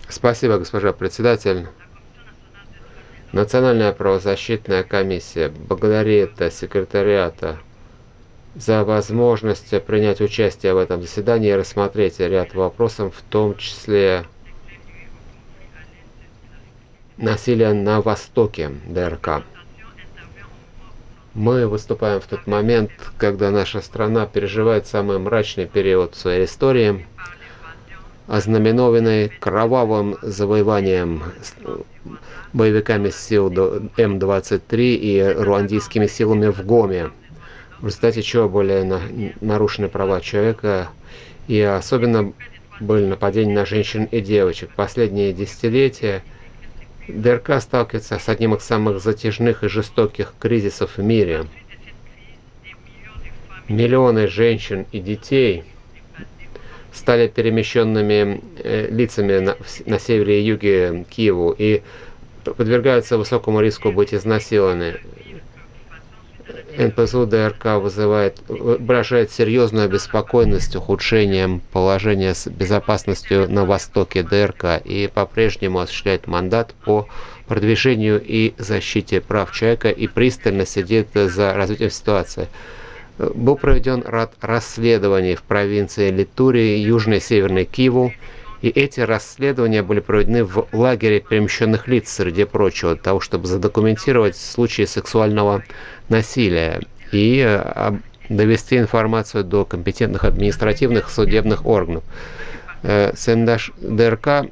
Спасибо, госпожа председатель. Национальная правозащитная комиссия благодарит секретариата за возможность принять участие в этом заседании и рассмотреть ряд вопросов, в том числе насилие на востоке ДРК. Мы выступаем в тот момент, когда наша страна переживает самый мрачный период в своей истории, ознаменованный кровавым завоеванием боевиками сил М-23 и руандийскими силами в Гоме, в результате чего были нарушены права человека, и особенно были нападения на женщин и девочек. Последние десятилетия ДРК сталкивается с одним из самых затяжных и жестоких кризисов в мире. Миллионы женщин и детей стали перемещенными лицами на севере и юге Киеву и подвергаются высокому риску быть изнасилованы. НПЗУ ДРК выражает серьезную обеспокоенность ухудшением положения с безопасностью на востоке ДРК и по-прежнему осуществляет мандат по продвижению и защите прав человека и пристально следит за развитием ситуации. Был проведен ряд расследований в провинции Литури, Южной и Северной Киву, и эти расследования были проведены в лагере перемещенных лиц, среди прочего, для того, чтобы задокументировать случаи сексуального насилия и довести информацию до компетентных административных судебных органов. СНД ДРК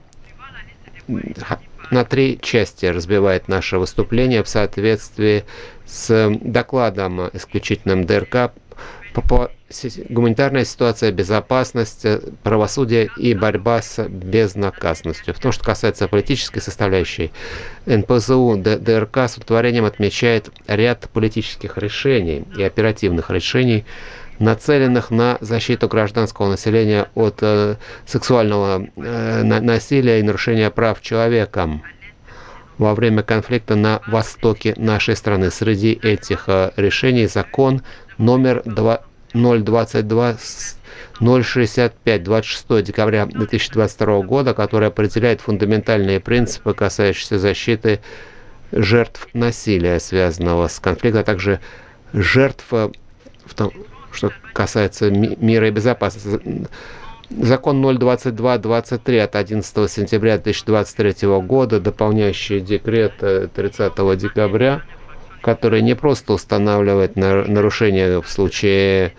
на три части разбивает наше выступление в соответствии с докладом исключительным ДРК по гуманитарная ситуация, безопасность, правосудие и борьба с безнаказанностью. В том, что касается политической составляющей, НПЗУ ДРК с удовлетворением отмечает ряд политических решений и оперативных решений, нацеленных на защиту гражданского населения от сексуального насилия и нарушения прав человека во время конфликта на востоке нашей страны. Среди этих решений закон номер 022 065 26 декабря 2022 года, который определяет фундаментальные принципы, касающиеся защиты жертв насилия, связанного с конфликтом, а также жертв, в том, что касается мира и безопасности. Закон 022-23 от 11 сентября 2023 года, дополняющий декрет 30 декабря, который не просто устанавливает нарушения в случае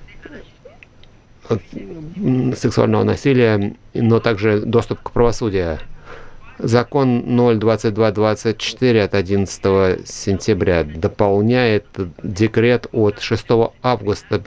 сексуального насилия, но также доступ к правосудию. Закон 022-24 от 11 сентября дополняет декрет от 6 августа,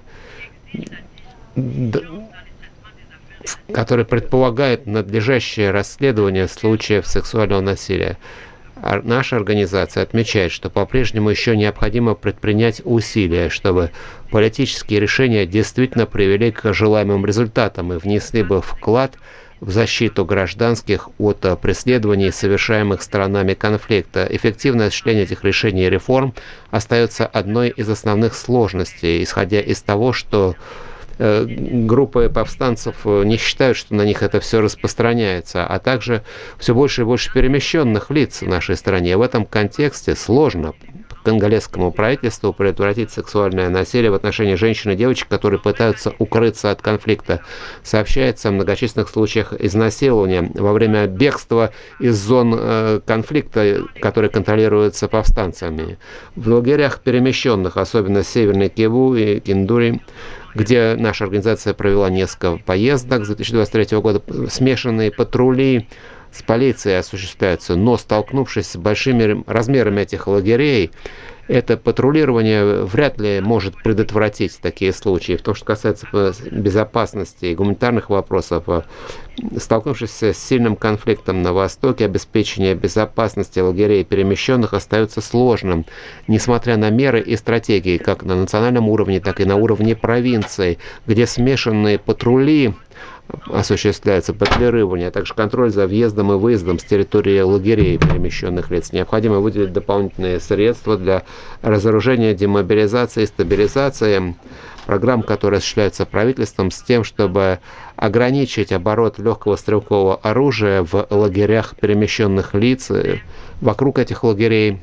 который предполагает надлежащее расследование случаев сексуального насилия. Наша организация отмечает, что по-прежнему еще необходимо предпринять усилия, чтобы политические решения действительно привели к желаемым результатам и внесли бы вклад в защиту гражданских от преследований, совершаемых сторонами конфликта. Эффективное осуществление этих решений и реформ остается одной из основных сложностей, исходя из того, что группы повстанцев не считают, что на них это все распространяется, а также все больше и больше перемещенных лиц в нашей стране. В этом контексте сложно конголезскому правительству предотвратить сексуальное насилие в отношении женщин и девочек, которые пытаются укрыться от конфликта. Сообщается о многочисленных случаях изнасилования во время бегства из зон конфликта, которые контролируются повстанцами. В лагерях перемещенных, особенно Северной Киву и Киндури, где наша организация провела несколько поездок с 2023 года, смешанные патрули с полицией осуществляются, но столкнувшись с большими размерами этих лагерей, это патрулирование вряд ли может предотвратить такие случаи. В том, что касается безопасности и гуманитарных вопросов, столкнувшись с сильным конфликтом на Востоке, обеспечение безопасности лагерей перемещенных остается сложным, несмотря на меры и стратегии как на национальном уровне, так и на уровне провинций, где смешанные патрули осуществляется патрулирование, а также контроль за въездом и выездом с территории лагерей перемещенных лиц. Необходимо выделить дополнительные средства для разоружения, демобилизации и стабилизации, программ, которые осуществляются правительством с тем, чтобы ограничить оборот легкого стрелкового оружия в лагерях перемещенных лиц, вокруг этих лагерей.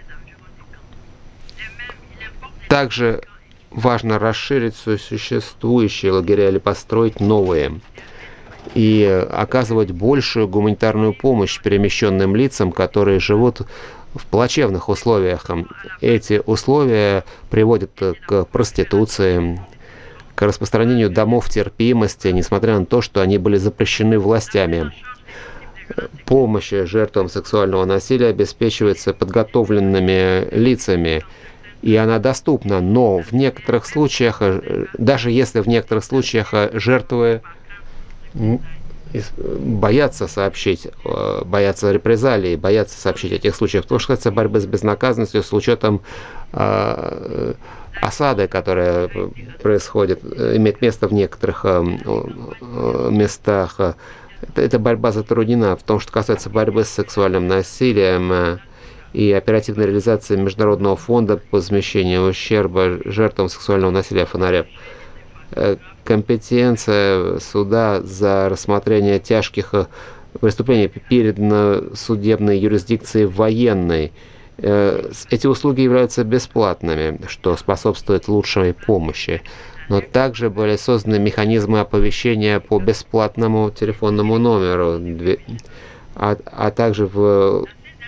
Также важно расширить существующие лагеря или построить новые и оказывать большую гуманитарную помощь перемещенным лицам, которые живут в плачевных условиях. Эти условия приводят к проституции, к распространению домов терпимости, несмотря на то, что они были запрещены властями. Помощь жертвам сексуального насилия обеспечивается подготовленными лицами, и она доступна, но в некоторых случаях, даже если в некоторых случаях жертвы боятся сообщить, боятся репрессалий, боятся сообщить о этих случаях. То, что касается борьбы с безнаказанностью, с учетом осады, которая происходит, имеет место в некоторых местах, эта борьба затруднена. В том, что касается борьбы с сексуальным насилием и оперативной реализации Международного фонда по возмещению ущерба жертвам сексуального насилия ФНР, компетенция суда за рассмотрение тяжких преступлений передана судебной юрисдикции военной. Эти услуги являются бесплатными, что способствует лучшей помощи. Но также были созданы механизмы оповещения по бесплатному телефонному номеру, а также в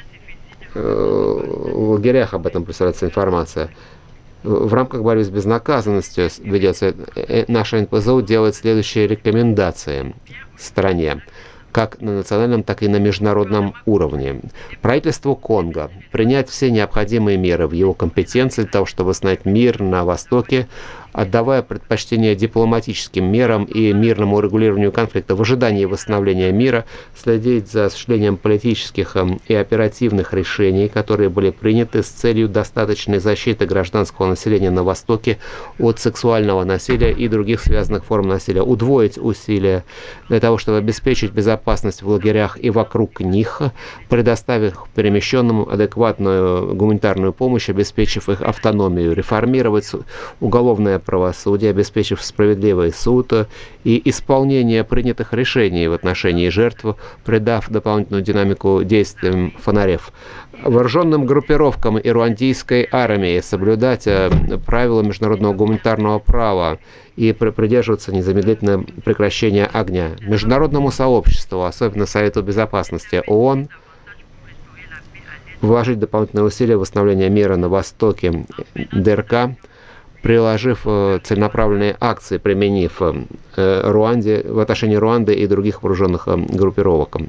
лагерях об этом представляется информация. В рамках борьбы с безнаказанностью ведется, наша НПЗУ делает следующие рекомендации стране, как на национальном, так и на международном уровне. Правительству Конго принять все необходимые меры в его компетенции для того, чтобы восстановить мир на Востоке, отдавая предпочтение дипломатическим мерам и мирному урегулированию конфликта в ожидании восстановления мира, следить за осуществлением политических и оперативных решений, которые были приняты с целью достаточной защиты гражданского населения на Востоке от сексуального насилия и других связанных форм насилия, удвоить усилия для того, чтобы обеспечить безопасность в лагерях и вокруг них, предоставив перемещенным адекватную гуманитарную помощь, обеспечив их автономию, реформировать уголовное правосудие, обеспечив справедливый суд и исполнение принятых решений в отношении жертв, придав дополнительную динамику действиям ФНРФ. Вооруженным группировкам и руандийской армии соблюдать правила международного гуманитарного права и придерживаться незамедлительного прекращения огня. Международному сообществу, особенно Совету Безопасности ООН, вложить дополнительные усилия в восстановление мира на востоке ДРК, приложив целенаправленные акции, применив в отношении Руанды и других вооруженных группировок.